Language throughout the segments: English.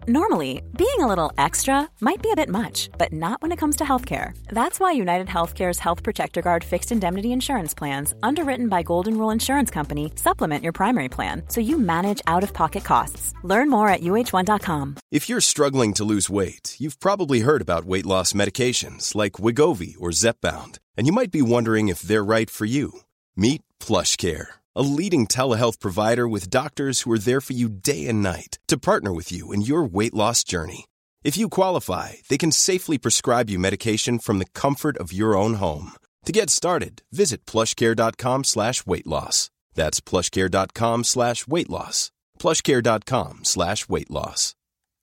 Normally, being a little extra might be a bit much, but not when it comes to healthcare. That's why United Healthcare's Health Protector Guard fixed indemnity insurance plans, underwritten by Golden Rule Insurance Company, supplement your primary plan so you manage out-of-pocket costs. Learn more at uh1.com. If you're struggling to lose weight, you've probably heard about weight loss medications like Wegovy or Zepbound, and you might be wondering if they're right for you. Meet PlushCare, a leading telehealth provider with doctors who are there for you day and night to partner with you in your weight loss journey. If you qualify, they can safely prescribe you medication from the comfort of your own home. To get started, visit plushcare.com/weightloss. That's plushcare.com/weightloss. plushcare.com/weightloss.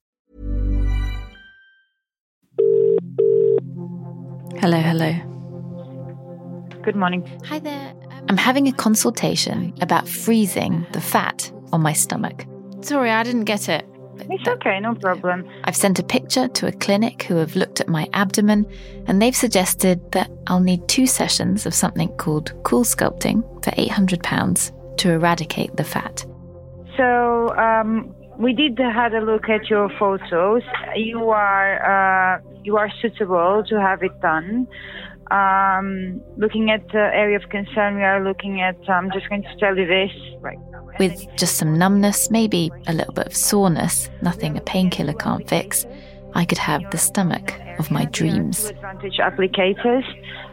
Hello. Good morning. Hi there. I'm having a consultation about freezing the fat on my stomach. Sorry, I didn't get it. It's okay, no problem. I've sent a picture to a clinic who have looked at my abdomen, and they've suggested that I'll need 2 sessions of something called cool sculpting for £800 to eradicate the fat. So, we did have a look at your photos. You are suitable to have it done. Looking at the area of concern, we are looking at, I'm just going to tell you this. Right. With just some numbness, maybe a little bit of soreness, nothing a painkiller can't fix, I could have the stomach of my dreams. Advantage applicators.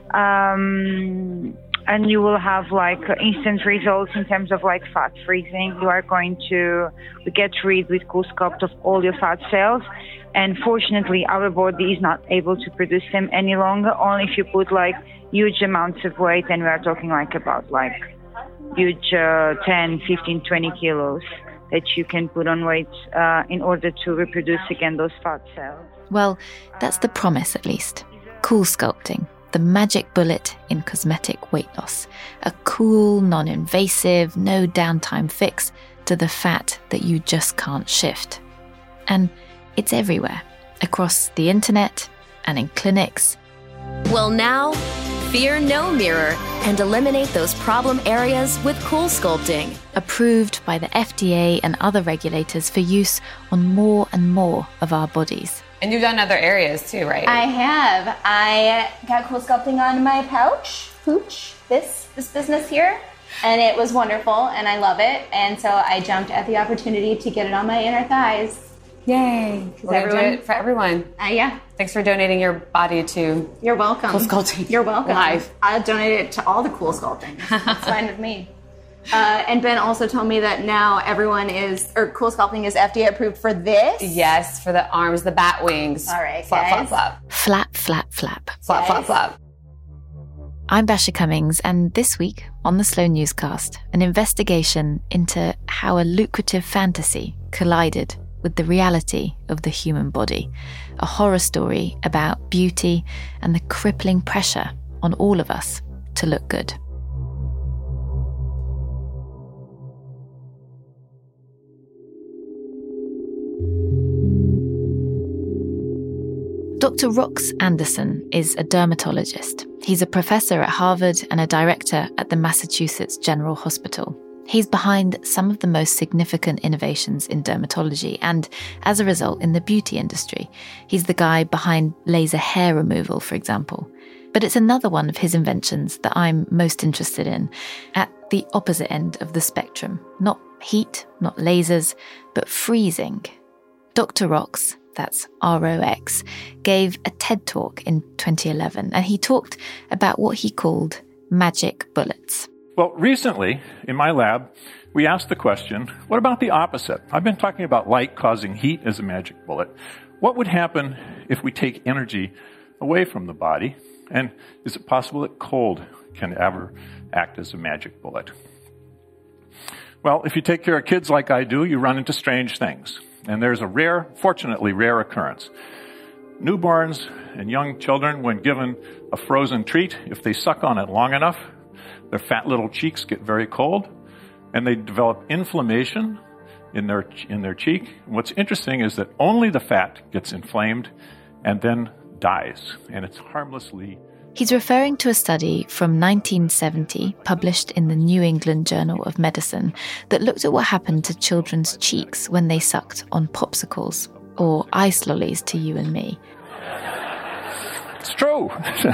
And you will have instant results in terms of fat freezing. You are going to get rid with Cool Sculpt of all your fat cells. And fortunately, our body is not able to produce them any longer, only if you put huge amounts of weight. And we are talking about huge 10, 15, 20 kilos that you can put on weight in order to reproduce again those fat cells. Well, that's the promise at least. Cool Sculpting. The magic bullet in cosmetic weight loss. A cool, non-invasive, no downtime fix to the fat that you just can't shift. And it's everywhere, across the internet and in clinics. Well, now, fear no mirror and eliminate those problem areas with Cool Sculpting. Approved by the FDA and other regulators for use on more and more of our bodies. And you've done other areas too, right? I have. I got Cool Sculpting on my pooch, this business here, and it was wonderful, and I love it. And so I jumped at the opportunity to get it on my inner thighs. Yay! We're gonna do it for everyone. Yeah. Thanks for donating your body to. You're welcome. Cool Sculpting. You're welcome. Live. I'll donate it to all the Cool Sculpting. That's fine with me. And Ben also told me that now Cool Sculpting is FDA approved for this. Yes, for the arms, the bat wings. All right, flap, guys. flap, flap. Flap, flap, flap. Flap, flap, flap. I'm Basha Cummings, and this week on the Slow Newscast, an investigation into how a lucrative fantasy collided with the reality of the human body. A horror story about beauty and the crippling pressure on all of us to look good. Dr. Rox Anderson is a dermatologist. He's a professor at Harvard and a director at the Massachusetts General Hospital. He's behind some of the most significant innovations in dermatology and, as a result, in the beauty industry. He's the guy behind laser hair removal, for example. But it's another one of his inventions that I'm most interested in, at the opposite end of the spectrum. Not heat, not lasers, but freezing. Dr. Rox, that's ROX, gave a TED Talk in 2011, and he talked about what he called magic bullets. Well, recently, in my lab, we asked the question, what about the opposite? I've been talking about light causing heat as a magic bullet. What would happen if we take energy away from the body? And is it possible that cold can ever act as a magic bullet? Well, if you take care of kids like I do, you run into strange things. And there's a fortunately rare occurrence. Newborns and young children, when given a frozen treat, if they suck on it long enough, their fat little cheeks get very cold, and they develop inflammation in their cheek. And what's interesting is that only the fat gets inflamed and then dies, and it's harmlessly. He's referring to a study from 1970, published in the New England Journal of Medicine, that looked at what happened to children's cheeks when they sucked on popsicles, or ice lollies to you and me. It's true.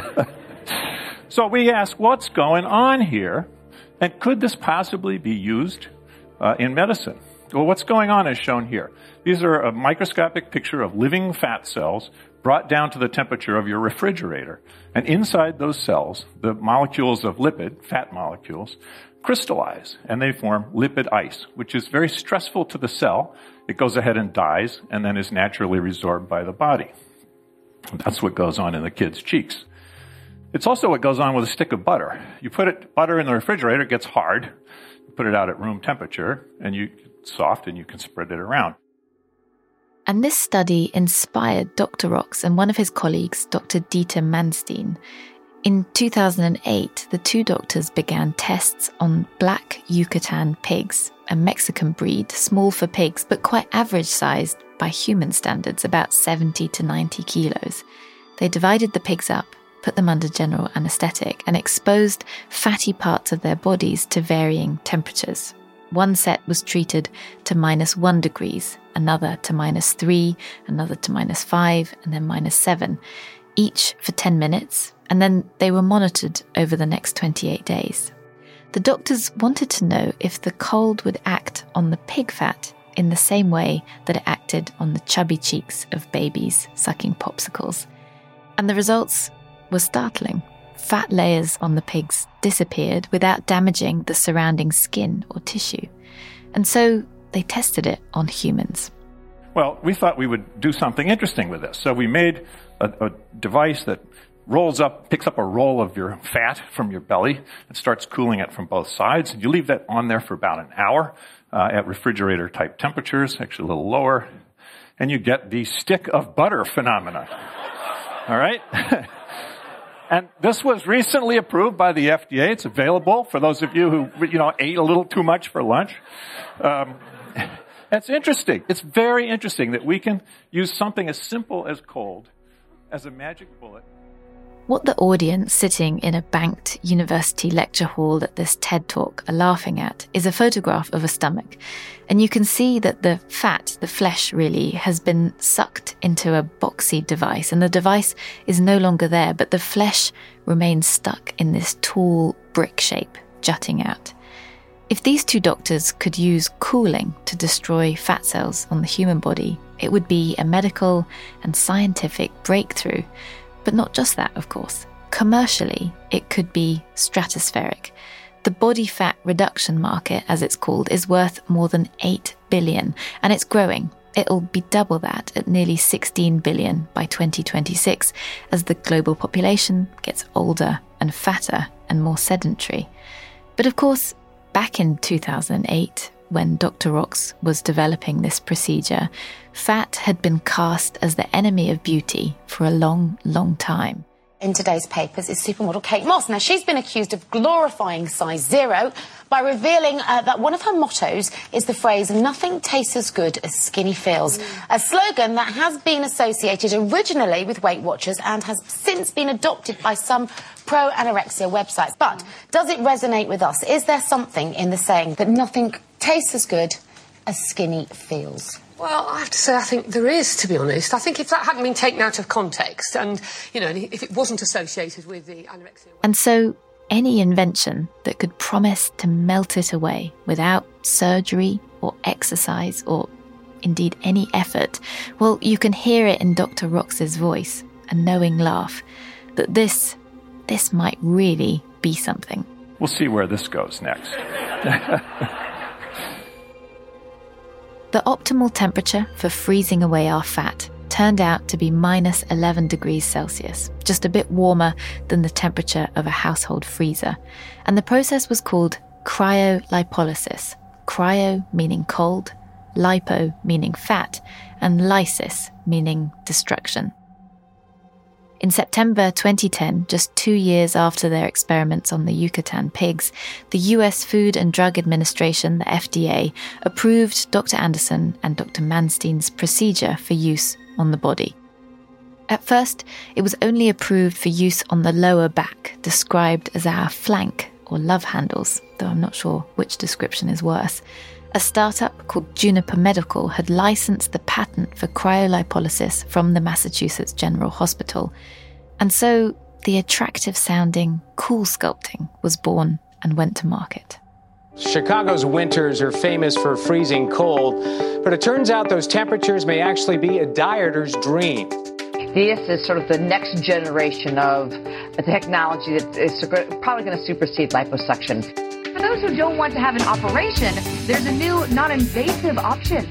So we ask, what's going on here? And could this possibly be used in medicine? Well, what's going on is shown here. These are a microscopic picture of living fat cells brought down to the temperature of your refrigerator. And inside those cells, the molecules of lipid, fat molecules, crystallize, and they form lipid ice, which is very stressful to the cell. It goes ahead and dies, and then is naturally resorbed by the body. That's what goes on in the kid's cheeks. It's also what goes on with a stick of butter. You put butter in the refrigerator, it gets hard. You put it out at room temperature, and it's soft, and you can spread it around. And this study inspired Dr. Rox and one of his colleagues, Dr. Dieter Manstein. In 2008, the two doctors began tests on black Yucatan pigs, a Mexican breed, small for pigs, but quite average-sized by human standards, about 70 to 90 kilos. They divided the pigs up, put them under general anaesthetic, and exposed fatty parts of their bodies to varying temperatures. One set was treated to -1 degrees, another to -3, another to -5, and then -7, each for 10 minutes, and then they were monitored over the next 28 days. The doctors wanted to know if the cold would act on the pig fat in the same way that it acted on the chubby cheeks of babies sucking popsicles. And the results were startling. Fat layers on the pigs disappeared without damaging the surrounding skin or tissue. And so they tested it on humans. Well, we thought we would do something interesting with this. So we made a device that picks up a roll of your fat from your belly and starts cooling it from both sides. And you leave that on there for about an hour at refrigerator-type temperatures, actually a little lower, and you get the stick of butter phenomenon. All right? And this was recently approved by the FDA. It's available for those of you who, ate a little too much for lunch. It's interesting. It's very interesting that we can use something as simple as cold as a magic bullet. What the audience sitting in a banked university lecture hall at this TED Talk are laughing at is a photograph of a stomach. And you can see that the fat, the flesh really, has been sucked into a boxy device. And the device is no longer there, but the flesh remains stuck in this tall brick shape jutting out. If these two doctors could use cooling to destroy fat cells on the human body, it would be a medical and scientific breakthrough. But not just that, of course. Commercially, it could be stratospheric. The body fat reduction market, as it's called, is worth more than $8 billion, and it's growing. It'll be double that at nearly $16 billion by 2026 as the global population gets older and fatter and more sedentary. But of course, back in 2008, when Dr. Rox was developing this procedure, fat had been cast as the enemy of beauty for a long, long time. In today's papers is supermodel Kate Moss. Now, she's been accused of glorifying size zero by revealing that one of her mottos is the phrase, "Nothing tastes as good as skinny feels," a slogan that has been associated originally with Weight Watchers and has since been adopted by some pro-anorexia websites. But does it resonate with us? Is there something in the saying that nothing tastes as good as skinny feels? Well, I have to say, I think there is, to be honest. I think if that hadn't been taken out of context and, if it wasn't associated with the anorexia... And so any invention that could promise to melt it away without surgery or exercise or indeed any effort, well, you can hear it in Dr. Rox's voice, a knowing laugh, that this might really be something. We'll see where this goes next. The optimal temperature for freezing away our fat turned out to be -11 degrees Celsius, just a bit warmer than the temperature of a household freezer. And the process was called cryolipolysis. Cryo meaning cold, lipo meaning fat, and lysis meaning destruction. In September 2010, just 2 years after their experiments on the Yucatan pigs, the US Food and Drug Administration, the FDA, approved Dr. Anderson and Dr. Manstein's procedure for use on the body. At first, it was only approved for use on the lower back, described as our flank or love handles, though I'm not sure which description is worse. A startup called Juniper Medical had licensed the patent for cryolipolysis from the Massachusetts General Hospital. And so the attractive-sounding CoolSculpting was born and went to market. Chicago's winters are famous for freezing cold, but it turns out those temperatures may actually be a dieter's dream. This is sort of the next generation of a technology that is probably going to supersede liposuction. For those who don't want to have an operation, there's a new non-invasive option.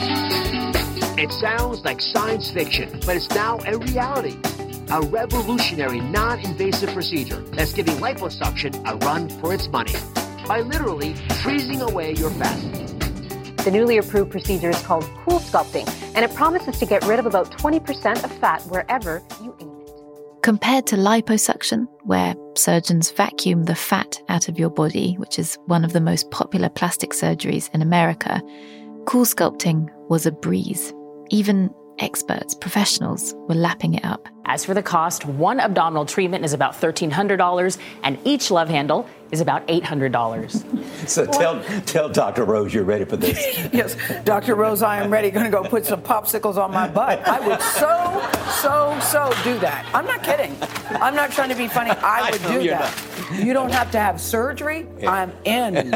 It sounds like science fiction, but it's now a reality. A revolutionary non-invasive procedure that's giving liposuction a run for its money by literally freezing away your fat. The newly approved procedure is called CoolSculpting, and it promises to get rid of about 20% of fat wherever you aim it. Compared to liposuction, where surgeons vacuum the fat out of your body, which is one of the most popular plastic surgeries in America, CoolSculpting was a breeze. Even experts, professionals, were lapping it up. As for the cost, one abdominal treatment is about $1,300, and each love handle is about $800. So tell Dr. Rose you're ready for this. Yes, Dr. Rose, I am ready. Going to go put some popsicles on my butt. I would so do that. I'm not kidding. I'm not trying to be funny. I would do that. You don't have to have surgery. Yeah. I'm in.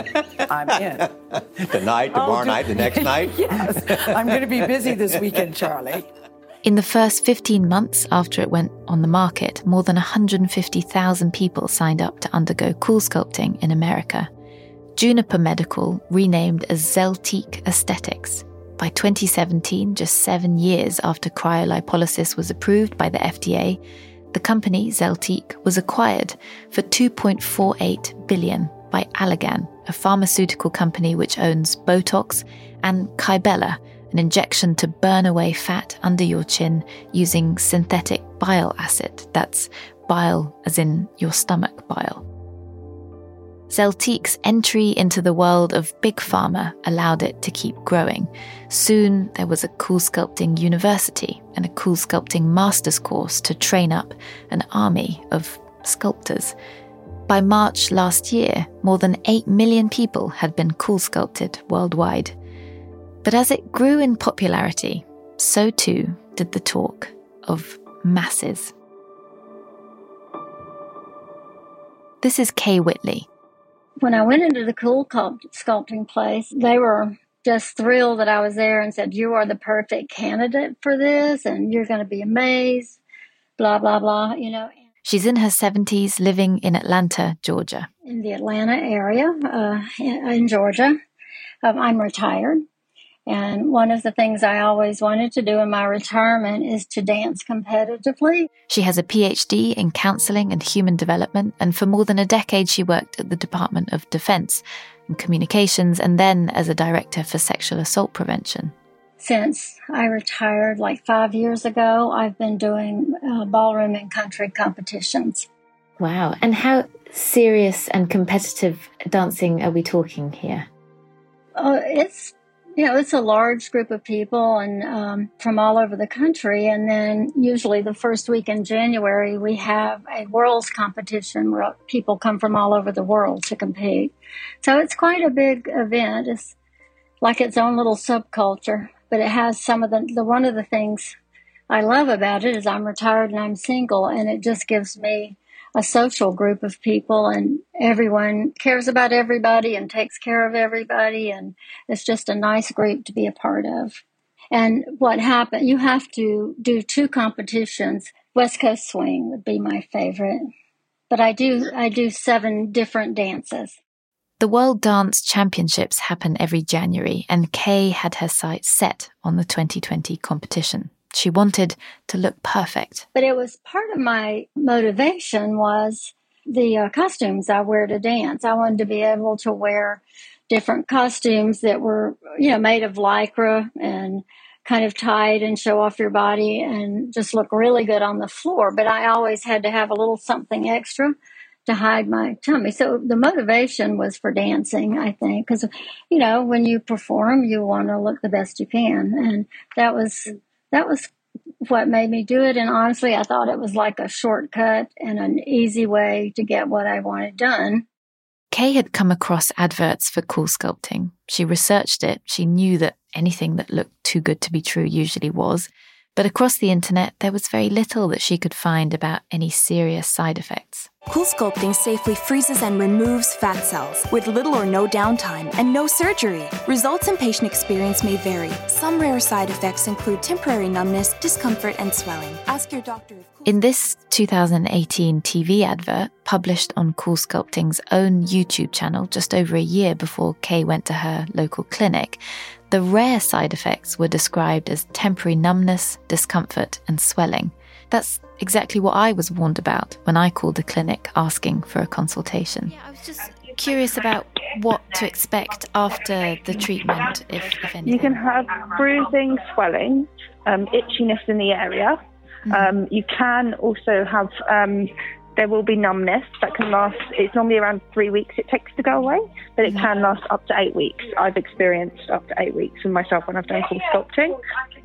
Tonight, tomorrow night, the next night? Yes. I'm going to be busy this weekend, Charlie. In the first 15 months after it went on the market, more than 150,000 people signed up to undergo CoolSculpting in America. Juniper Medical renamed as Zeltiq Aesthetics. By 2017, just 7 years after cryolipolysis was approved by the FDA, the company, Zeltiq, was acquired for $2.48 billion by Allergan, a pharmaceutical company which owns Botox and Kybella, an injection to burn away fat under your chin using synthetic bile acid. That's bile as in your stomach bile. Zeltiq's entry into the world of Big Pharma allowed it to keep growing. Soon there was a CoolSculpting University and a CoolSculpting Master's course to train up an army of sculptors. By March last year, more than 8 million people had been CoolSculpted worldwide. But as it grew in popularity, so too did the talk of masses. This is Kay Whitley. When I went into the CoolSculpting place, they were just thrilled that I was there and said, "You are the perfect candidate for this, and you're going to be amazed, blah, blah, blah," you know. She's in her 70s, living in Atlanta, Georgia. In the Atlanta area, in Georgia. I'm retired. And one of the things I always wanted to do in my retirement is to dance competitively. She has a PhD in counseling and human development, and for more than a decade she worked at the Department of Defense in communications and then as a director for sexual assault prevention. Since I retired like 5 years ago, I've been doing ballroom and country competitions. Wow. And how serious and competitive dancing are we talking here? It's a large group of people and from all over the country. And then usually the first week in January, we have a world's competition where people come from all over the world to compete. So it's quite a big event. It's like its own little subculture, but it has some of the one of the things I love about it is I'm retired and I'm single, and it just gives me a social group of people, and everyone cares about everybody and takes care of everybody, and it's just a nice group to be a part of. And what happened, you have to do 2 competitions. West Coast Swing would be my favorite, but I do 7 different dances. The World Dance Championships happen every January, and Kay had her sights set on the 2020 competition. She wanted to look perfect. But it was part of my motivation was the costumes I wear to dance. I wanted to be able to wear different costumes that were, made of Lycra and kind of tight and show off your body and just look really good on the floor. But I always had to have a little something extra to hide my tummy. So the motivation was for dancing, I think, because, when you perform, you want to look the best you can. And that was what made me do it. And honestly, I thought it was like a shortcut and an easy way to get what I wanted done. Kay had come across adverts for CoolSculpting. She researched it. She knew that anything that looked too good to be true usually was. But across the internet, there was very little that she could find about any serious side effects. CoolSculpting safely freezes and removes fat cells with little or no downtime and no surgery. Results and patient experience may vary. Some rare side effects include temporary numbness, discomfort, and swelling. Ask your doctor if In this 2018 TV advert, published on CoolSculpting's own YouTube channel just over a year before Kay went to her local clinic, the rare side effects were described as temporary numbness, discomfort, and swelling. That's exactly what I was warned about when I called the clinic asking for a consultation. I was just curious about what to expect after the treatment, if anything. You can have bruising, swelling, itchiness in the area. You can also have, there will be numbness that can last, it's normally around 3 weeks it takes to go away, but it can last up to 8 weeks. I've experienced up to 8 weeks with myself when I've done CoolSculpting.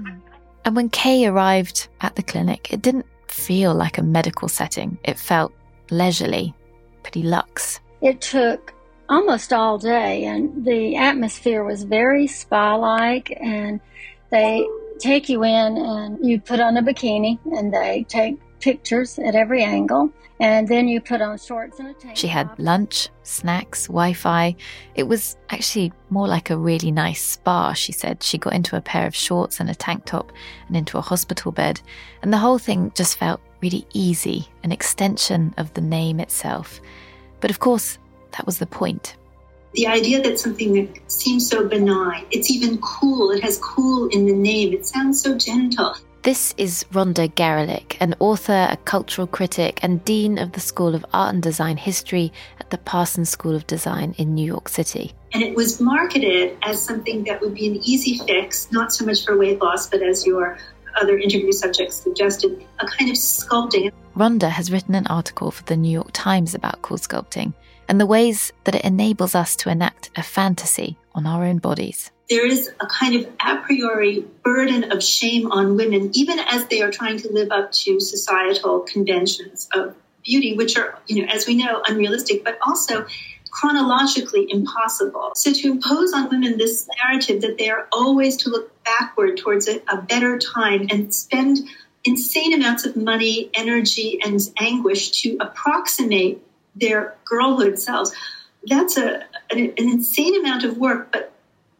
And when Kay arrived at the clinic, it didn't feel like a medical setting. It felt leisurely, pretty luxe. It took almost all day, and the atmosphere was very spa-like, and they take you in and you put on a bikini, and they take pictures at every angle, and then you put on shorts and a tank. She had lunch, snacks, Wi-Fi. It was actually more like a really nice spa, she said. She got into a pair of shorts and a tank top and into a hospital bed, and the whole thing just felt really easy, an extension of the name itself. But of course, that was the point. The idea that something that seems so benign, it's even cool, it has cool in the name, it sounds so gentle. This is Rhonda Gerlich, an author, a cultural critic, and Dean of the School of Art and Design History at the Parsons School of Design in New York City. And it was marketed as something that would be an easy fix, not so much for weight loss, but as your other interview subjects suggested, a kind of sculpting. Rhonda has written an article for the New York Times about CoolSculpting and the ways that it enables us to enact a fantasy on our own bodies. There is a kind of a priori burden of shame on women, even as they are trying to live up to societal conventions of beauty, which are, as we know, unrealistic, but also chronologically impossible. So to impose on women this narrative that they are always to look backward towards a better time and spend insane amounts of money, energy, and anguish to approximate their girlhood selves, that's an insane amount of work, but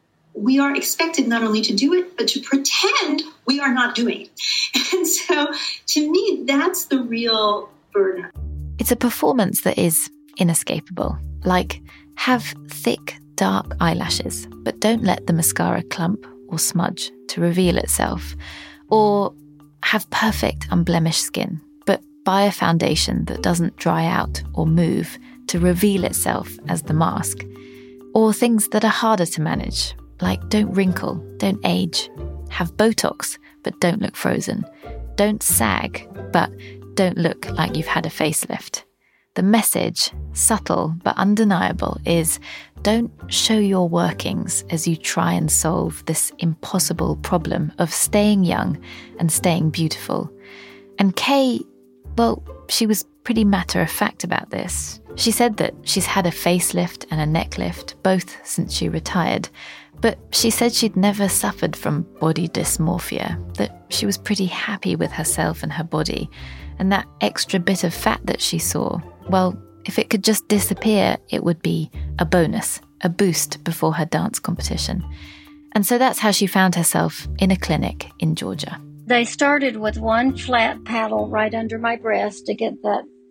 we are expected not only to do it, but to pretend we are not doing it. And so, to me, that's the real burden. It's a performance that is inescapable. Like, have thick, dark eyelashes, but don't let the mascara clump or smudge to reveal itself. Or have perfect, unblemished skin, but buy a foundation that doesn't dry out or move to reveal itself as the mask. Or things that are harder to manage, like don't wrinkle, don't age, have Botox, but don't look frozen, don't sag, but don't look like you've had a facelift. The message, subtle but undeniable, is don't show your workings as you try and solve this impossible problem of staying young and staying beautiful. And Kay, well, she was pretty matter-of-fact about this. She said that she's had a facelift and a neck lift, both since she retired, but she said she'd never suffered from body dysmorphia, that she was pretty happy with herself and her body, and that extra bit of fat that she saw, well, if it could just disappear, it would be a bonus, a boost before her dance competition. And so that's how she found herself in a clinic in Georgia. They started with one flat paddle right under my breast to get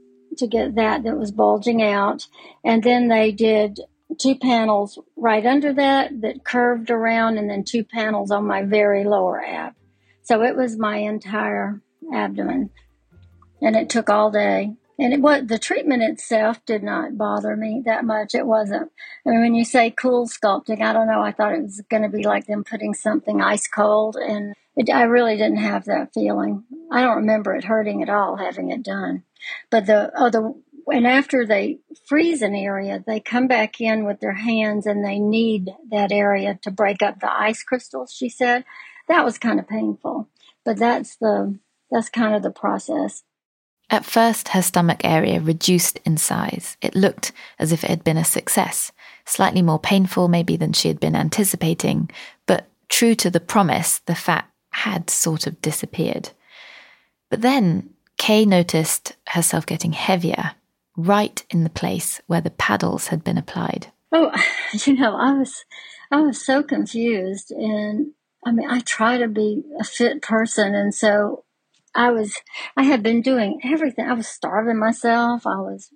that was bulging out, and then they did 2 panels right under that curved around, and then 2 panels on my very lower ab. So it was my entire abdomen, and it took all day. And the treatment itself did not bother me that much. It wasn't. I mean, when you say CoolSculpting, I don't know. I thought it was going to be like them putting something ice cold, and I really didn't have that feeling. I don't remember it hurting at all having it done. But and after they freeze an area, they come back in with their hands and they knead that area to break up the ice crystals, she said. That was kind of painful, but that's kind of the process. At first, her stomach area reduced in size. It looked as if it had been a success, slightly more painful maybe than she had been anticipating, but true to the promise, the fat had sort of disappeared. But then Kay noticed herself getting heavier, right in the place where the paddles had been applied. Oh, I was so confused, and I try to be a fit person, and so I had been doing everything. I was starving myself. I was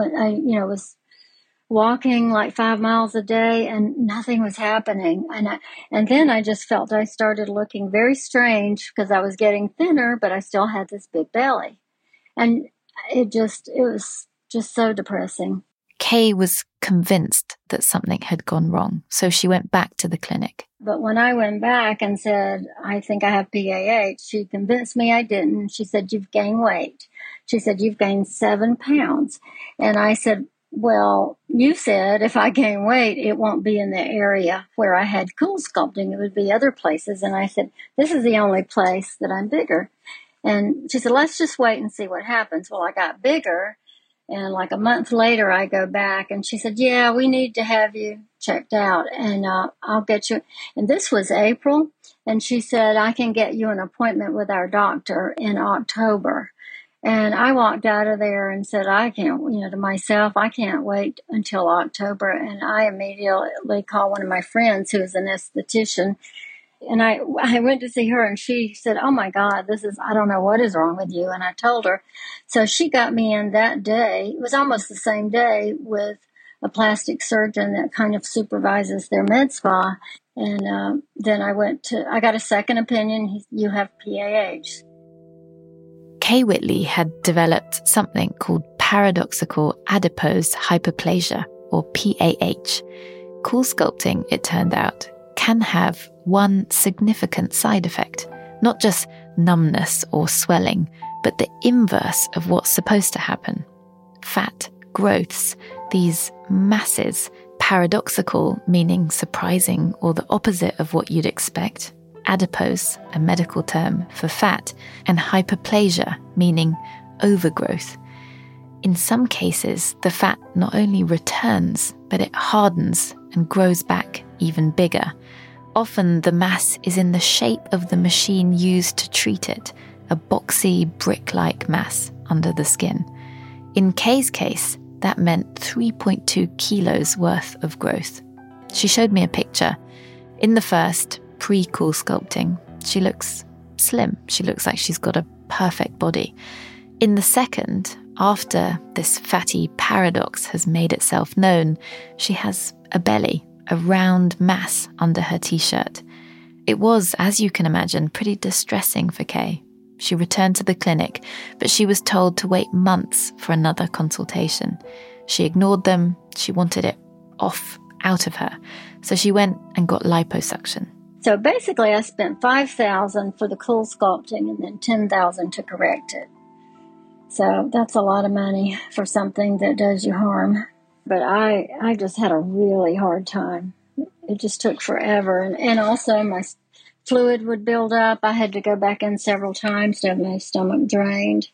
walking like 5 miles a day, and nothing was happening. And then I just felt I started looking very strange because I was getting thinner, but I still had this big belly, and it was just so depressing. Kay was convinced that something had gone wrong, so she went back to the clinic. But when I went back and said, I think I have PAH, she convinced me I didn't. She said, you've gained weight. She said, you've gained 7 pounds. And I said, well, you said if I gain weight, it won't be in the area where I had CoolSculpting. It would be other places. And I said, this is the only place that I'm bigger. And she said, let's just wait and see what happens. Well, I got bigger. And like a month later, I go back and she said, yeah, we need to have you checked out and I'll get you. And this was April. And she said, I can get you an appointment with our doctor in October. And I walked out of there and said, I can't, to myself, I can't wait until October. And I immediately called one of my friends who is an esthetician. And I went to see her and she said, oh my God, I don't know what is wrong with you. And I told her. So she got me in that day. It was almost the same day with a plastic surgeon that kind of supervises their med spa. And then I got a second opinion. You have PAH. Kay Whitley had developed something called paradoxical adipose hyperplasia, or PAH. CoolSculpting, it turned out, can have one significant side effect, not just numbness or swelling, but the inverse of what's supposed to happen. Fat growths, these masses, paradoxical meaning surprising or the opposite of what you'd expect, adipose, a medical term for fat, and hyperplasia, meaning overgrowth. In some cases, the fat not only returns, but it hardens and grows back even bigger. Often the mass is in the shape of the machine used to treat it, a boxy, brick-like mass under the skin. In Kay's case, that meant 3.2 kilos worth of growth. She showed me a picture. In the first, pre-CoolSculpting, she looks slim. She looks like she's got a perfect body. In the second, after this fatty paradox has made itself known, she has a belly, a round mass under her t-shirt. It was, as you can imagine, pretty distressing for Kay. She returned to the clinic, but she was told to wait months for another consultation. She ignored them. She wanted it out of her. So she went and got liposuction. So basically I spent $5,000 for the CoolSculpting and then $10,000 to correct it. So that's a lot of money for something that does you harm. But I just had a really hard time. It just took forever. And also my fluid would build up. I had to go back in several times to have my stomach drained.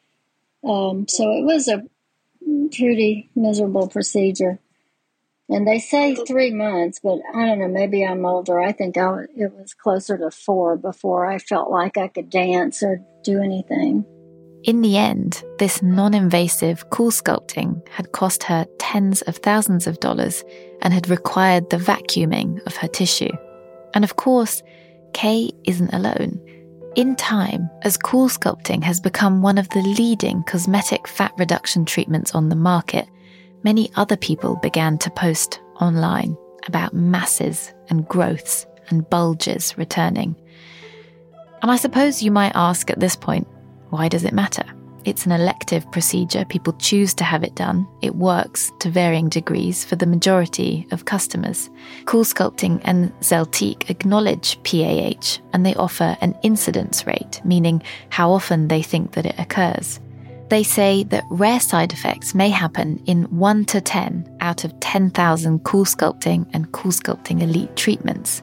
So it was a pretty miserable procedure. And they say 3 months, but I don't know, maybe I'm older. I think it was closer to 4 before I felt like I could dance or do anything. In the end, this non-invasive CoolSculpting had cost her tens of thousands of dollars and had required the vacuuming of her tissue. And of course, Kay isn't alone. In time, as CoolSculpting has become one of the leading cosmetic fat reduction treatments on the market, many other people began to post online about masses and growths and bulges returning. And I suppose you might ask at this point, why does it matter? It's an elective procedure. People choose to have it done. It works to varying degrees for the majority of customers. CoolSculpting and Zeltiq acknowledge PAH, and they offer an incidence rate, meaning how often they think that it occurs. They say that rare side effects may happen in 1 to 10 out of 10,000 CoolSculpting and CoolSculpting Elite treatments.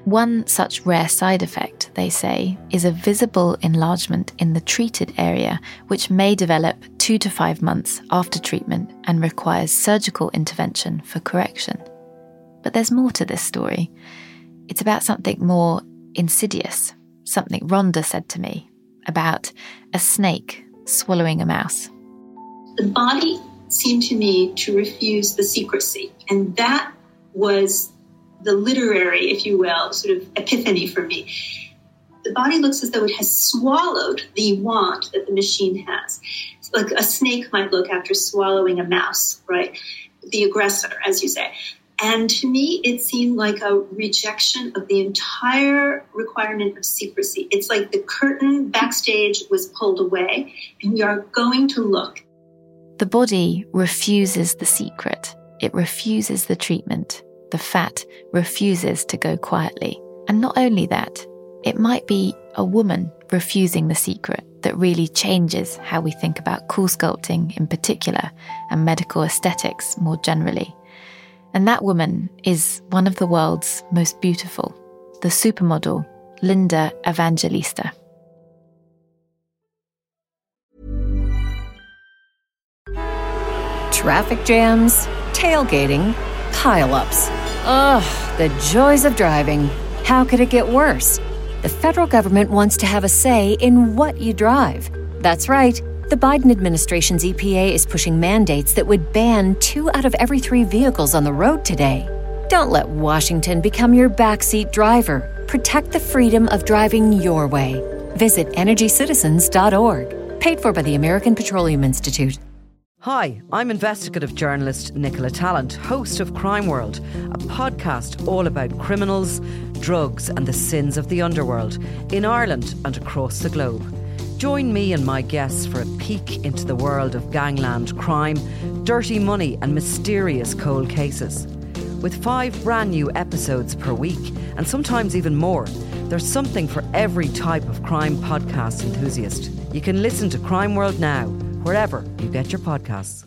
One such rare side effect, they say, is a visible enlargement in the treated area, which may develop 2 to 5 months after treatment and requires surgical intervention for correction. But there's more to this story. It's about something more insidious, something Rhonda said to me, about a snake swallowing a mouse. The body seemed to me to refuse the secrecy, and that was the literary, if you will, sort of epiphany for me. The body looks as though it has swallowed the wand that the machine has. It's like a snake might look after swallowing a mouse, right? The aggressor, as you say. And to me, it seemed like a rejection of the entire requirement of secrecy. It's like the curtain backstage was pulled away, and we are going to look. The body refuses the secret. It refuses the treatment. The fat refuses to go quietly. And not only that, it might be a woman refusing the secret that really changes how we think about cool sculpting in particular and medical aesthetics more generally. And that woman is one of the world's most beautiful, the supermodel Linda Evangelista. Traffic jams, tailgating, pile-ups. Ugh, the joys of driving. How could it get worse? The federal government wants to have a say in what you drive. That's right. The Biden administration's EPA is pushing mandates that would ban 2 out of every 3 vehicles on the road today. Don't let Washington become your backseat driver. Protect the freedom of driving your way. Visit EnergyCitizens.org. Paid for by the American Petroleum Institute. Hi, I'm investigative journalist Nicola Tallant, host of Crime World, a podcast all about criminals, drugs and the sins of the underworld in Ireland and across the globe. Join me and my guests for a peek into the world of gangland crime, dirty money and mysterious cold cases. With 5 brand new episodes per week, and sometimes even more, there's something for every type of crime podcast enthusiast. You can listen to Crime World now, wherever you get your podcasts.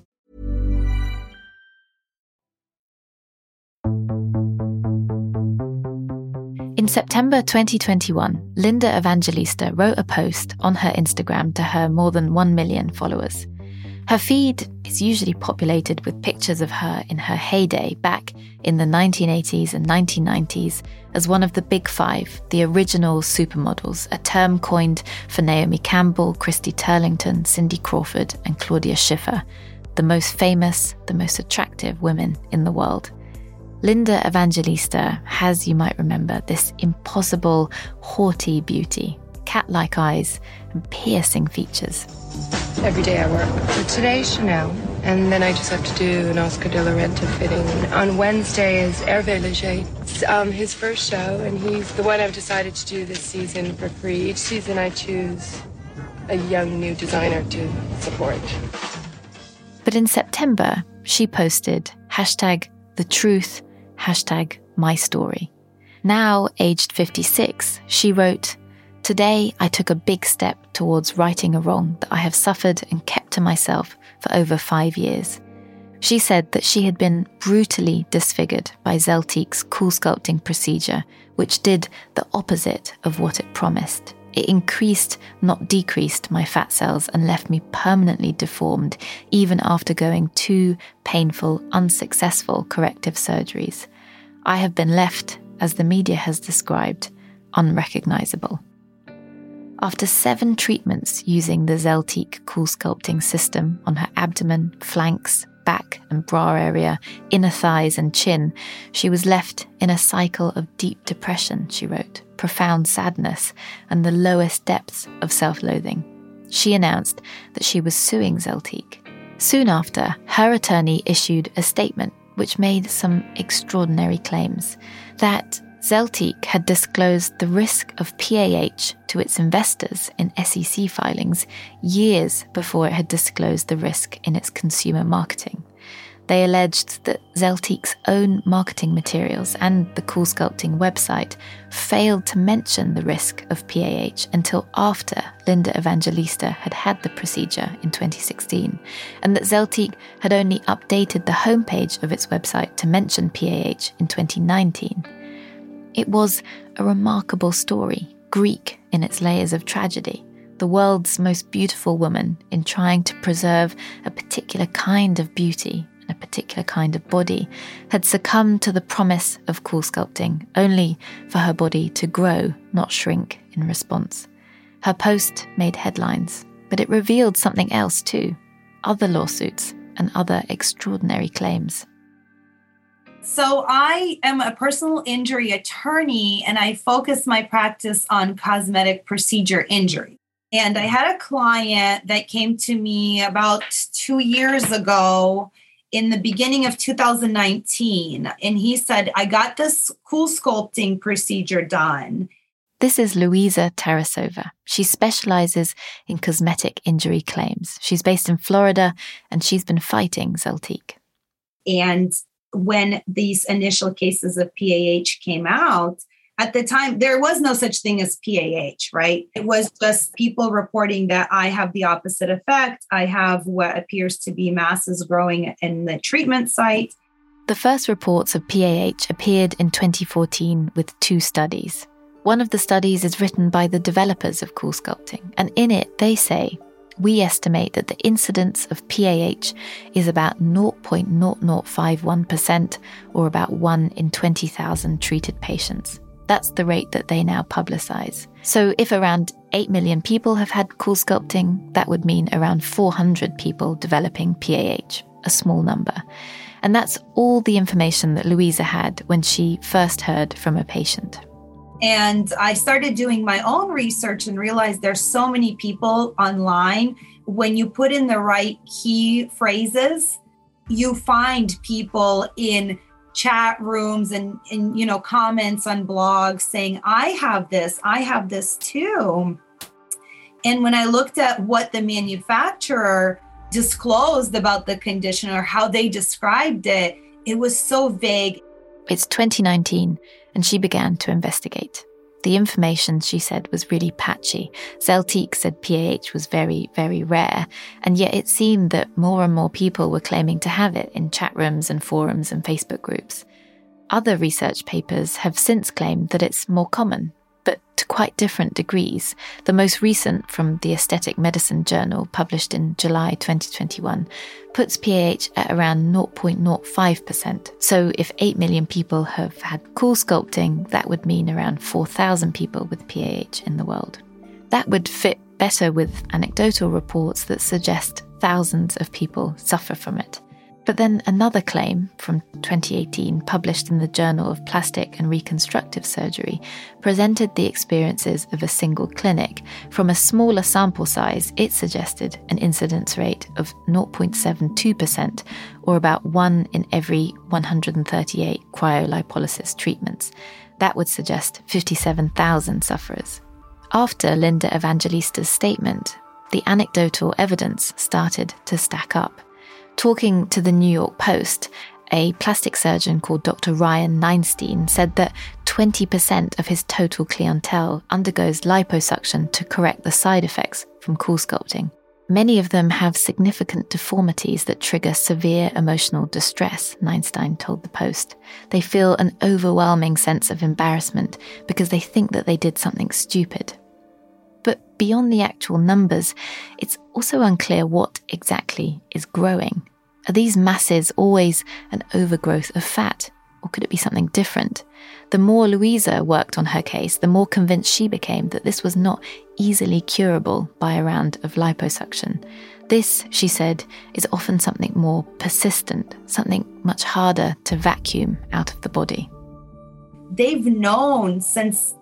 In September 2021, Linda Evangelista wrote a post on her Instagram to her more than 1 million followers. Her feed is usually populated with pictures of her in her heyday back in the 1980s and 1990s as one of the Big Five, the original supermodels, a term coined for Naomi Campbell, Christy Turlington, Cindy Crawford and Claudia Schiffer, the most famous, the most attractive women in the world. Linda Evangelista has, you might remember, this impossible, haughty beauty, cat-like eyes and piercing features. Every day I work. For today, Chanel, and then I just have to do an Oscar de la Renta fitting. On Wednesday is Hervé Leger. It's his first show, and he's the one I've decided to do this season for free. Each season I choose a young new designer to support. But in September, she posted #TheTruth, #MyStory. Now, aged 56, she wrote, "Today I took a big step towards righting a wrong that I have suffered and kept to myself for over 5 years." She said that she had been brutally disfigured by Zeltique's cool sculpting procedure, which did the opposite of what it promised. It increased, not decreased, my fat cells and left me permanently deformed, even after going 2 painful, unsuccessful corrective surgeries. I have been left, as the media has described, unrecognizable. After 7 treatments using the Zeltique cool sculpting system on her abdomen, flanks, back and bra area, inner thighs and chin, she was left in a cycle of deep depression, she wrote, profound sadness and the lowest depths of self-loathing. She announced that she was suing Zeltique. Soon after, her attorney issued a statement which made some extraordinary claims that Zeltique had disclosed the risk of PAH to its investors in SEC filings years before it had disclosed the risk in its consumer marketing. They alleged that Zeltique's own marketing materials and the Cool Sculpting website failed to mention the risk of PAH until after Linda Evangelista had had the procedure in 2016, and that Zeltique had only updated the homepage of its website to mention PAH in 2019. It was a remarkable story, Greek in its layers of tragedy. The world's most beautiful woman, in trying to preserve a particular kind of beauty and a particular kind of body, had succumbed to the promise of CoolSculpting, only for her body to grow, not shrink, in response. Her post made headlines, but it revealed something else too, other lawsuits and other extraordinary claims. So I am a personal injury attorney, and I focus my practice on cosmetic procedure injury. And I had a client that came to me about 2 years ago in the beginning of 2019. And he said, I got this CoolSculpting procedure done. This is Luisa Tarasova. She specializes in cosmetic injury claims. She's based in Florida, and she's been fighting Zeltiq. And when these initial cases of PAH came out, at the time, there was no such thing as PAH, right? It was just people reporting that I have the opposite effect. I have what appears to be masses growing in the treatment site. The first reports of PAH appeared in 2014 with 2 studies. One of the studies is written by the developers of CoolSculpting, and in it they say, we estimate that the incidence of PAH is about 0.0051%, or about 1 in 20,000 treated patients. That's the rate that they now publicise. So if around 8 million people have had CoolSculpting, that would mean around 400 people developing PAH, a small number. And that's all the information that Luisa had when she first heard from a patient. And I started doing my own research and realized there's so many people online. When you put in the right key phrases, you find people in chat rooms and comments on blogs saying, I have this too. And when I looked at what the manufacturer disclosed about the condition or how they described it, it was so vague. It's 2019, and she began to investigate. The information, she said, was really patchy. Zeltiq said PAH was very, very rare, and yet it seemed that more and more people were claiming to have it in chat rooms and forums and Facebook groups. Other research papers have since claimed that it's more common, but to quite different degrees. The most recent, from the Aesthetic Medicine Journal, published in July 2021, puts PAH at around 0.05%. So if 8 million people have had CoolSculpting, that would mean around 4,000 people with PAH in the world. That would fit better with anecdotal reports that suggest thousands of people suffer from it. But then another claim from 2018, published in the Journal of Plastic and Reconstructive Surgery, presented the experiences of a single clinic. From a smaller sample size, it suggested an incidence rate of 0.72%, or about 1 in every 138 cryolipolysis treatments. That would suggest 57,000 sufferers. After Linda Evangelista's statement, the anecdotal evidence started to stack up. Talking to the New York Post, a plastic surgeon called Dr. Ryan Neinstein said that 20% of his total clientele undergoes liposuction to correct the side effects from CoolSculpting. Many of them have significant deformities that trigger severe emotional distress, Neinstein told the Post. They feel an overwhelming sense of embarrassment because they think that they did something stupid. But beyond the actual numbers, it's also unclear what exactly is growing. Are these masses always an overgrowth of fat, or could it be something different? The more Luisa worked on her case, the more convinced she became that this was not easily curable by a round of liposuction. This, she said, is often something more persistent, something much harder to vacuum out of the body. They've known since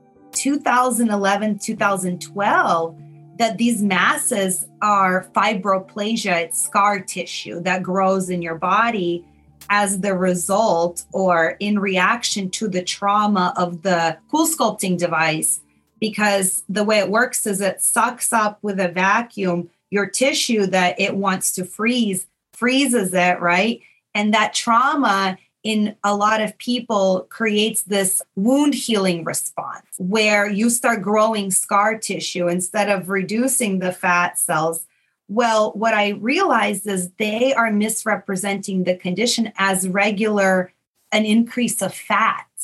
2011, 2012, that these masses are fibroplasia. It's scar tissue that grows in your body as the result or in reaction to the trauma of the CoolSculpting device, because the way it works is it sucks up with a vacuum your tissue that it wants to freezes it, right? And that trauma in a lot of people creates this wound healing response where you start growing scar tissue instead of reducing the fat cells. Well, what I realized is they are misrepresenting the condition as regular, an increase of fat,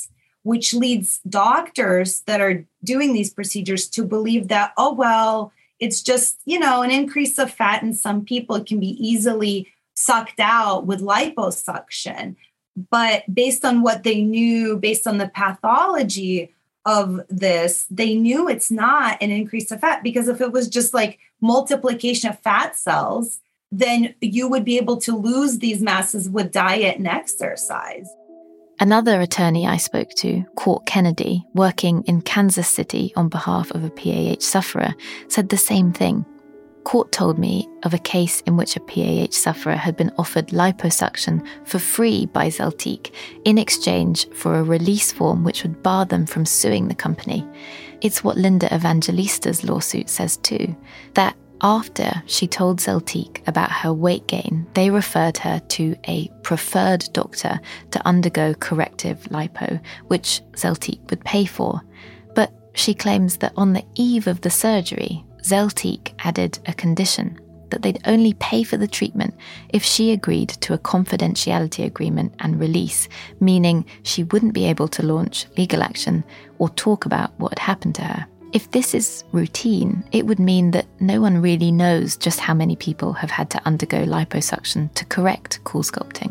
which leads doctors that are doing these procedures to believe that, oh, well, it's just, an increase of fat in some people. It can be easily sucked out with liposuction. But based on what they knew, based on the pathology of this, they knew it's not an increase of fat, because if it was just like multiplication of fat cells, then you would be able to lose these masses with diet and exercise. Another attorney I spoke to, Court Kennedy, working in Kansas City on behalf of a PAH sufferer, said the same thing. Court told me of a case in which a PAH sufferer had been offered liposuction for free by Zeltiq in exchange for a release form which would bar them from suing the company. It's what Linda Evangelista's lawsuit says too, that after she told Zeltiq about her weight gain, they referred her to a preferred doctor to undergo corrective lipo, which Zeltiq would pay for. But she claims that on the eve of the surgery, Zeltiq added a condition that they'd only pay for the treatment if she agreed to a confidentiality agreement and release, meaning she wouldn't be able to launch legal action or talk about what had happened to her. If this is routine, it would mean that no one really knows just how many people have had to undergo liposuction to correct CoolSculpting.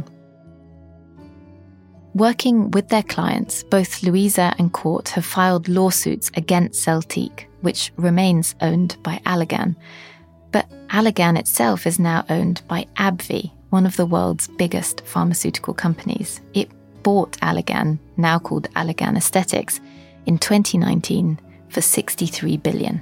Working with their clients, both Louisa and Court have filed lawsuits against Zeltiq, which remains owned by Allergan. But Allergan itself is now owned by AbbVie, one of the world's biggest pharmaceutical companies. It bought Allergan, now called Allergan Aesthetics, in 2019 for $63 billion.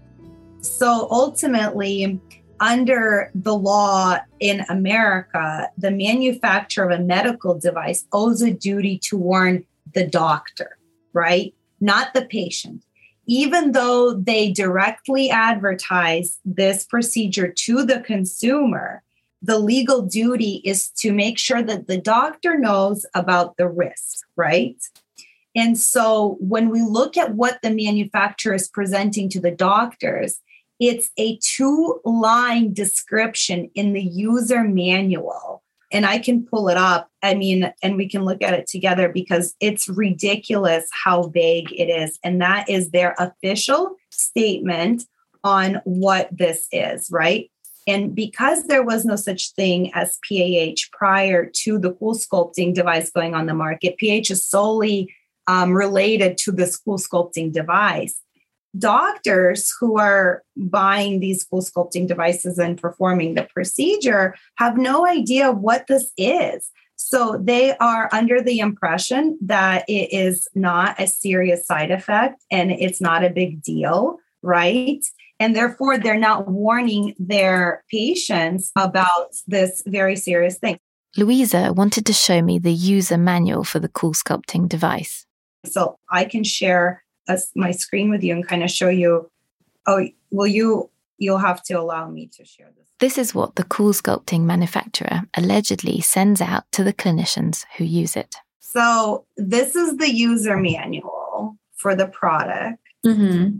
So ultimately, under the law in America, the manufacturer of a medical device owes a duty to warn the doctor, right? Not the patient. Even though they directly advertise this procedure to the consumer, the legal duty is to make sure that the doctor knows about the risk, right? And so when we look at what the manufacturer is presenting to the doctors, it's a 2-line description in the user manual. And I can pull it up, and we can look at it together, because it's ridiculous how vague it is. And that is their official statement on what this is, right? And because there was no such thing as PAH prior to the CoolSculpting device going on the market, PAH is solely related to this CoolSculpting device. Doctors who are buying these CoolSculpting devices and performing the procedure have no idea what this is. So they are under the impression that it is not a serious side effect and it's not a big deal, right? And therefore, they're not warning their patients about this very serious thing. Louisa wanted to show me the user manual for the CoolSculpting device. So I can share my screen with you and kind of show you. Oh, well, you'll have to allow me to share this. This is what the CoolSculpting manufacturer allegedly sends out to the clinicians who use it. So this is the user manual for the product. Mm-hmm.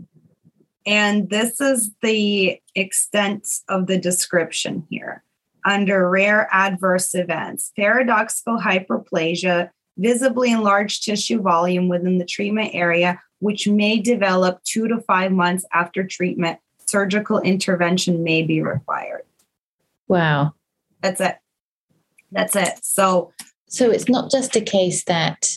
And this is the extent of the description here. Under rare adverse events, paradoxical hyperplasia, visibly enlarged tissue volume within the treatment area, which may develop 2 to 5 months after treatment. Surgical intervention may be required. Wow. That's it. So it's not just a case that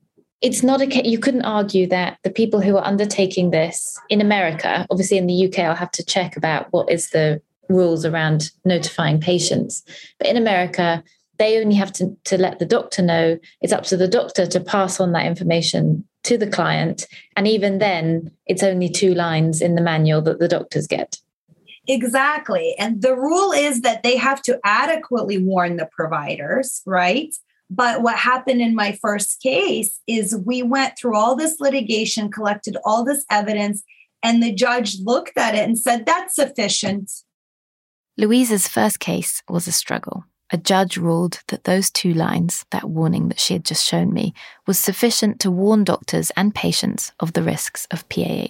you couldn't argue that the people who are undertaking this in America, obviously in the UK, I'll have to check about what is the rules around notifying patients. But in America, they only have to let the doctor know. It's up to the doctor to pass on that information to the client. And even then, it's only 2 lines in the manual that the doctors get. Exactly. And the rule is that they have to adequately warn the providers, right? But what happened in my first case is we went through all this litigation, collected all this evidence, and the judge looked at it and said, that's sufficient. Louisa's first case was a struggle. A judge ruled that those 2 lines, that warning that she had just shown me, was sufficient to warn doctors and patients of the risks of PAH.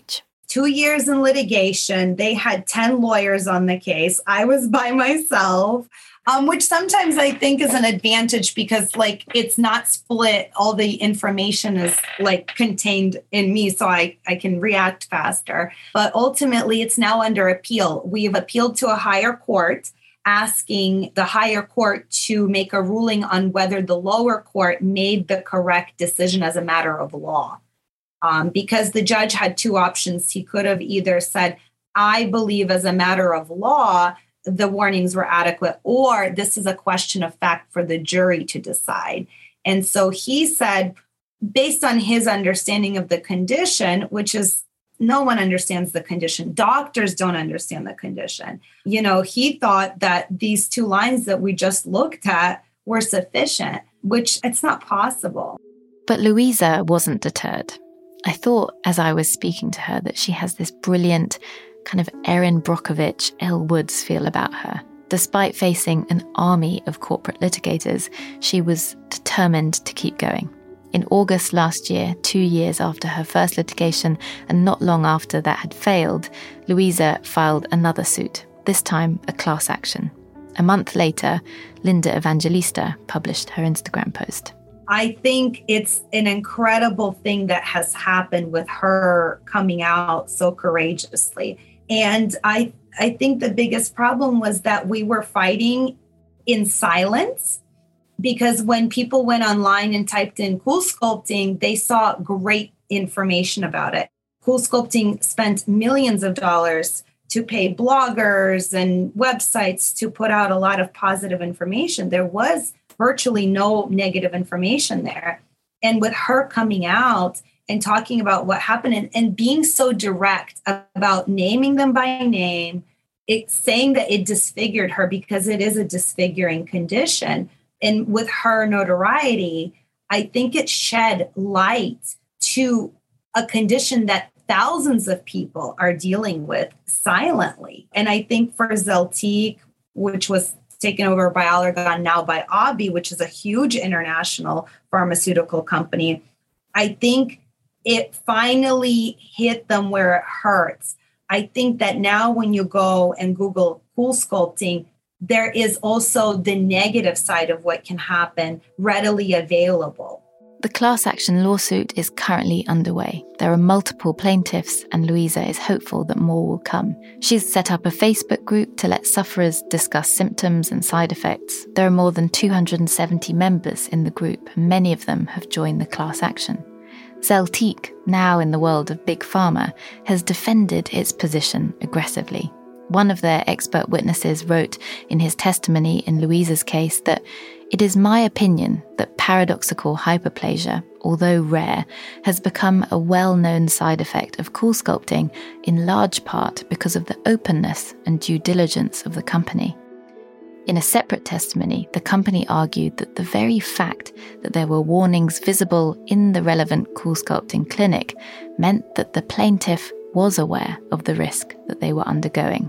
2 years in litigation. They had 10 lawyers on the case. I was by myself, which sometimes I think is an advantage because like it's not split. All the information is like contained in me, so I can react faster. But ultimately, it's now under appeal. We've appealed to a higher court, asking the higher court to make a ruling on whether the lower court made the correct decision as a matter of law. Because the judge had two options. He could have either said, I believe as a matter of law, the warnings were adequate, or this is a question of fact for the jury to decide. And so he said, based on his understanding of the condition, which is no one understands the condition. Doctors don't understand the condition. You know, he thought that these 2 lines that we just looked at were sufficient, which it's not possible. But Louisa wasn't deterred. I thought as I was speaking to her that she has this brilliant kind of Erin Brockovich, Elle Woods feel about her. Despite facing an army of corporate litigators, she was determined to keep going. In August last year, 2 years after her first litigation and not long after that had failed, Louisa filed another suit, this time a class action. A month later, Linda Evangelista published her Instagram post. I think it's an incredible thing that has happened with her coming out so courageously. And I think the biggest problem was that we were fighting in silence, because when people went online and typed in CoolSculpting, they saw great information about it. CoolSculpting spent millions of dollars to pay bloggers and websites to put out a lot of positive information. There was virtually no negative information there. And with her coming out and talking about what happened and being so direct about naming them by name, saying that it disfigured her because it is a disfiguring condition. And with her notoriety, I think it shed light to a condition that thousands of people are dealing with silently. And I think for Zeltiq, which was taken over by Allergan, now by AbbVie, which is a huge international pharmaceutical company, I think it finally hit them where it hurts. I think that now when you go and Google CoolSculpting, there is also the negative side of what can happen readily available. The class action lawsuit is currently underway. There are multiple plaintiffs, and Louisa is hopeful that more will come. She's set up a Facebook group to let sufferers discuss symptoms and side effects. There are more than 270 members in the group, and many of them have joined the class action. Zeltiq, now in the world of big pharma, has defended its position aggressively. One of their expert witnesses wrote in his testimony in Louisa's case that it is my opinion that paradoxical hyperplasia, although rare, has become a well-known side effect of CoolSculpting in large part because of the openness and due diligence of the company. In a separate testimony, the company argued that the very fact that there were warnings visible in the relevant CoolSculpting clinic meant that the plaintiff was aware of the risk that they were undergoing.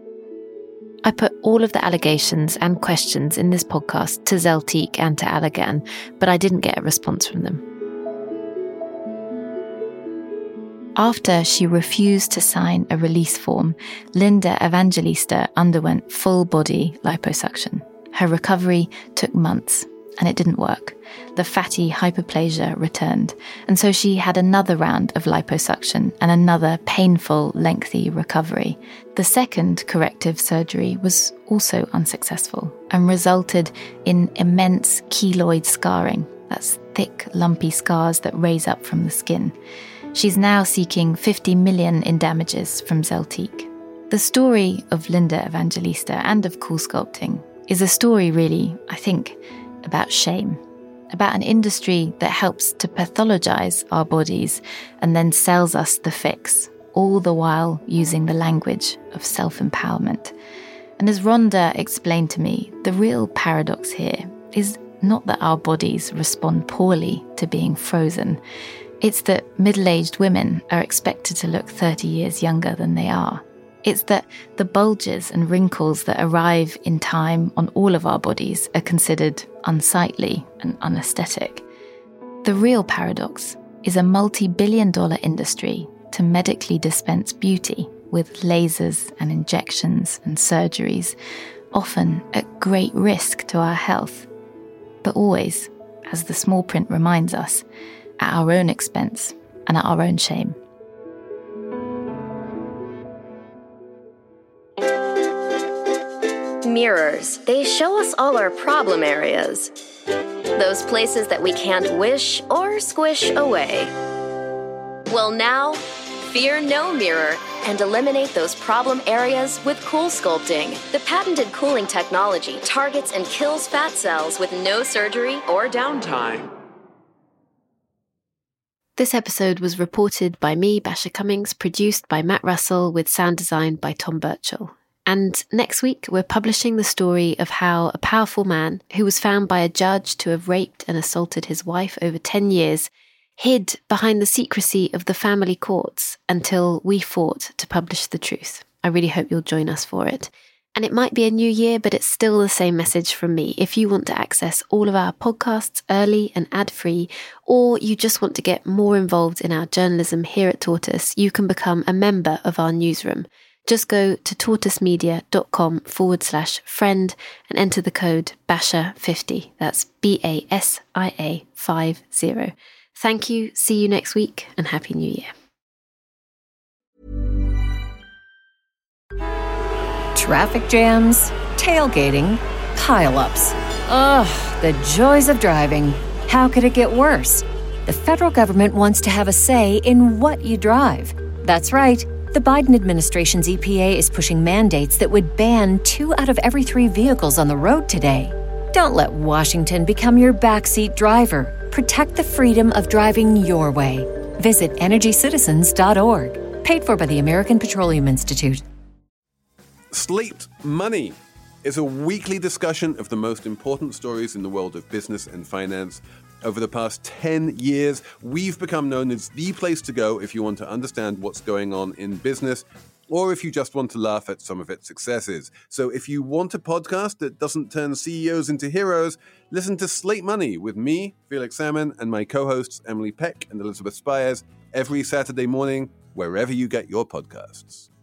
I put all of the allegations and questions in this podcast to Zeltiq and to Allergan, but I didn't get a response from them. After she refused to sign a release form, Linda Evangelista underwent full-body liposuction. Her recovery took months, and it didn't work. The fatty hyperplasia returned, and so she had another round of liposuction and another painful, lengthy recovery. The second corrective surgery was also unsuccessful and resulted in immense keloid scarring. That's thick, lumpy scars that raise up from the skin. She's now seeking $50 million in damages from Zeltiq. The story of Linda Evangelista and of CoolSculpting is a story really, I think, about shame, about an industry that helps to pathologize our bodies and then sells us the fix, all the while using the language of self-empowerment. And as Rhonda explained to me, the real paradox here is not that our bodies respond poorly to being frozen. It's that middle-aged women are expected to look 30 years younger than they are. It's that the bulges and wrinkles that arrive in time on all of our bodies are considered unsightly and unaesthetic. The real paradox is a multi-billion-dollar industry to medically dispense beauty with lasers and injections and surgeries, often at great risk to our health, but always, as the small print reminds us, at our own expense and at our own shame. Mirrors. They show us all our problem areas. Those places that we can't wish or squish away. Well, now, fear no mirror and eliminate those problem areas with Cool Sculpting. The patented cooling technology targets and kills fat cells with no surgery or downtime. This episode was reported by me, Basha Cummings, produced by Matt Russell, with sound design by Tom Birchall. And next week, we're publishing the story of how a powerful man, who was found by a judge to have raped and assaulted his wife over 10 years, hid behind the secrecy of the family courts until we fought to publish the truth. I really hope you'll join us for it. And it might be a new year, but it's still the same message from me. If you want to access all of our podcasts early and ad-free, or you just want to get more involved in our journalism here at Tortoise, you can become a member of our newsroom. Just go to tortoisemedia.com/friend and enter the code BASHA50. That's BASIA 50. Thank you, see you next week, and Happy New Year. Traffic jams, tailgating, pile-ups. Ugh, the joys of driving. How could it get worse? The federal government wants to have a say in what you drive. That's right. The Biden administration's EPA is pushing mandates that would ban 2 out of every 3 vehicles on the road today. Don't let Washington become your backseat driver. Protect the freedom of driving your way. Visit EnergyCitizens.org. Paid for by the American Petroleum Institute. Slate Money is a weekly discussion of the most important stories in the world of business and finance. Over the past 10 years, we've become known as the place to go if you want to understand what's going on in business, or if you just want to laugh at some of its successes. So if you want a podcast that doesn't turn CEOs into heroes, listen to Slate Money with me, Felix Salmon, and my co-hosts Emily Peck and Elizabeth Spires every Saturday morning, wherever you get your podcasts.